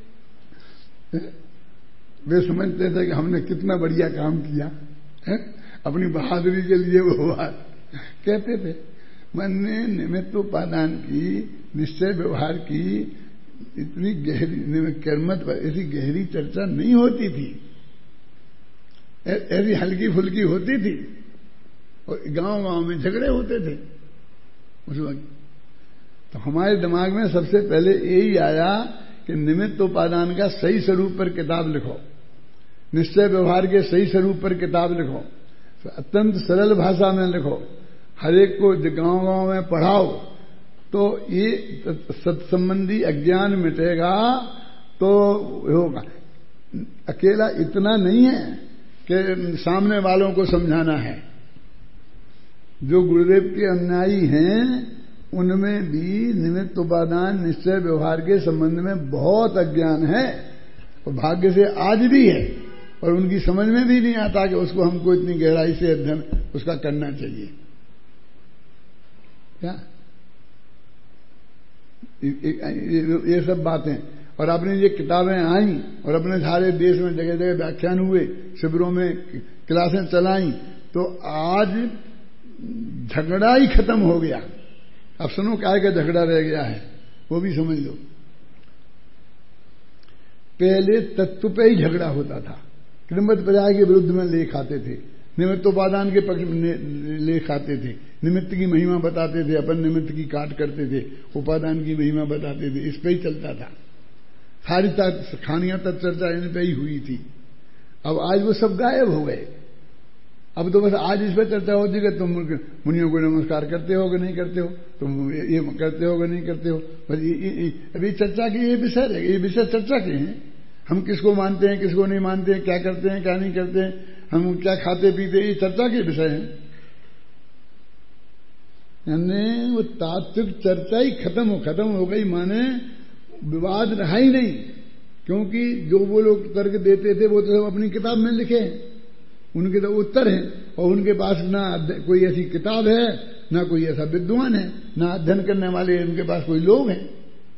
वे समझते थे कि हमने कितना बढ़िया काम किया है, अपनी बहादुरी के लिए वो बात कहते थे। मैंने निमित्त उपादान की, निश्चय व्यवहार की इतनी गहरी कर्मत पर ऐसी गहरी चर्चा नहीं होती थी, ऐसी हल्की फुल्की होती थी, और गांव गांव में झगड़े होते थे उस वक्त। तो हमारे दिमाग में सबसे पहले यही आया कि निमित्त उपादान का सही स्वरूप पर किताब लिखो, निश्चय व्यवहार के सही स्वरूप पर किताब लिखो, तो अत्यंत सरल भाषा में लिखो, हर एक को गांव गांव में पढ़ाओ, तो ये सत्संबंधी अज्ञान मिटेगा। तो होगा अकेला इतना नहीं है कि सामने वालों को समझाना है, जो गुरुदेव के अनुयायी हैं उनमें भी निमित्त उपादान निश्चय व्यवहार के संबंध में बहुत अज्ञान है, और भाग्य से आज भी है, और उनकी समझ में भी नहीं आता कि उसको हमको इतनी गहराई से अध्ययन उसका करना चाहिए। क्या ये सब बातें, और अपनी ये किताबें आई, और अपने सारे देश में जगह जगह व्याख्यान हुए, शिविरों में क्लासें चलाई, तो आज झगड़ा ही खत्म हो गया। अब सुनो क्या का झगड़ा रह गया है, वो भी समझ लो। पहले तत्व पे ही झगड़ा होता था, कृमत पर्याय के विरुद्ध में लेख आते थे, निमित्त उपादान के पक्ष में लेख आते थे, निमित्त की महिमा बताते थे, अपन निमित्त की काट करते थे, उपादान की महिमा बताते थे, इस पे ही चलता था। सारी खानियां तक चर्चा इन पे ही हुई थी। अब आज वो सब गायब हो गए। अब तो बस आज इस पर चर्चा होती है कि तुम मुनियों को नमस्कार करते हो कि नहीं करते हो, तुम ये करते हो कि नहीं करते हो, बस अभी चर्चा के ये विषय है, ये विषय चर्चा के हैं। हम किसको मानते हैं, किसको नहीं मानते हैं, क्या करते हैं, क्या नहीं करते हैं, हम क्या खाते पीते, ये चर्चा के विषय हैं। यानी वो तात्विक चर्चा ही खत्म हो खत्म हो गई, माने विवाद रहा ही नहीं, क्योंकि जो वो लोग तर्क देते थे वो तो सब अपनी किताब में लिखे हैं, उनके तो उत्तर हैं, और उनके पास ना कोई ऐसी किताब है, ना कोई ऐसा विद्वान है, ना अध्ययन करने वाले उनके पास कोई लोग हैं।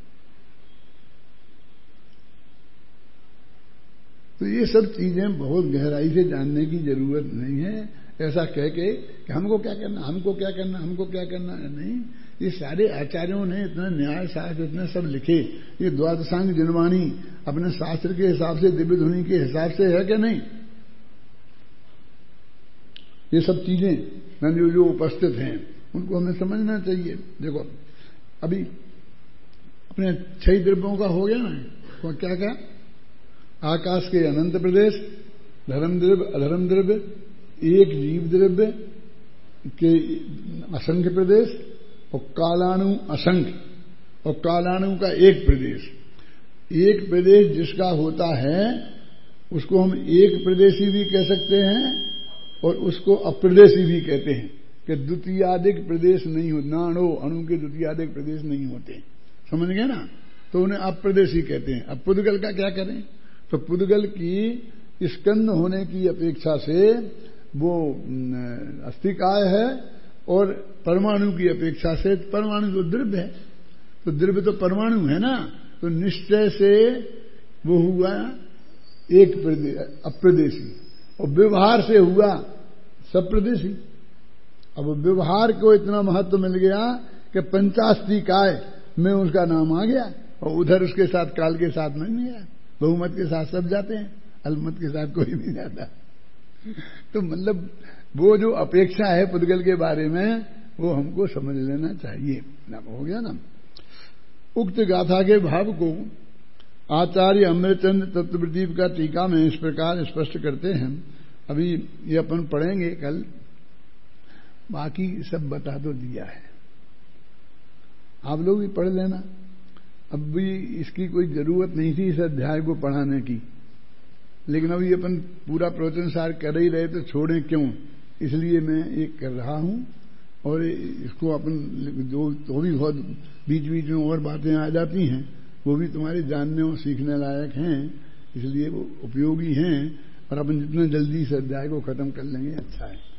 तो ये सब चीजें बहुत गहराई से जानने की जरूरत नहीं है। ऐसा कह के कि हमको क्या करना, हमको क्या करना, हमको क्या करना, नहीं। ये सारे आचार्यों ने इतने न्याय शास्त्र इतने सब लिखे, ये द्वादशांग जिनवाणी अपने शास्त्र के हिसाब से, दिव्य ध्वनि के हिसाब से है कि नहीं? ये सब चीजें जो जो उपस्थित हैं उनको हमें समझना चाहिए। देखो अभी अपने छह द्रव्यों का हो गया ना, तो क्या क्या? आकाश के अनंत प्रदेश, धर्म द्रव्य, अधर्म द्रव्य, एक जीव द्रव्य के असंख्य प्रदेश, और कालाणु असंख्य, और कालाणु का एक प्रदेश। एक प्रदेश जिसका होता है उसको हम एक प्रदेशी भी कह सकते हैं और उसको अप्रदेशी भी कहते हैं कि द्वितीयादिक प्रदेश नहीं हो, नाणो अणु के द्वितीयादिक प्रदेश नहीं होते, समझ गए ना, तो उन्हें अप्रदेशी कहते हैं। अब पुद्गल का क्या करें? तो पुद्गल की स्कंद होने की अपेक्षा से वो अस्थिकाय है और परमाणु की अपेक्षा से परमाणु तो द्रव्य है, तो द्रव्य तो परमाणु है ना, तो निश्चय से वो हुआ एक अप्रदेशी, और व्यवहार से हुआ सप्रदेशी। अब व्यवहार को इतना महत्व मिल गया कि पंचास्तिकाय में उसका नाम आ गया, और उधर उसके साथ काल के साथ नहीं गया। बहुमत के साथ सब जाते हैं, अल्पमत के साथ कोई नहीं जाता। तो मतलब वो जो अपेक्षा है पुद्गल के बारे में वो हमको समझ लेना चाहिए ना। हो गया ना। उक्त गाथा के भाव को आचार्य अमृतचंद्र तत्वप्रदीप का टीका में इस प्रकार स्पष्ट करते हैं। अभी ये अपन पढ़ेंगे कल, बाकी सब बता तो दिया है, आप लोग भी पढ़ लेना। अब भी इसकी कोई जरूरत नहीं थी इस अध्याय को पढ़ाने की, लेकिन अभी अपन पूरा प्रवचन सार कर ही रहे तो छोड़ें क्यों, इसलिए मैं एक कर रहा हूं। और इसको अपन जो तो भी बहुत बीच बीच में और बातें आ जाती हैं वो भी तुम्हारे जानने और सीखने लायक हैं, इसलिए वो उपयोगी हैं, और अपन जितना जल्दी इस अध्याय को खत्म कर लेंगे अच्छा है।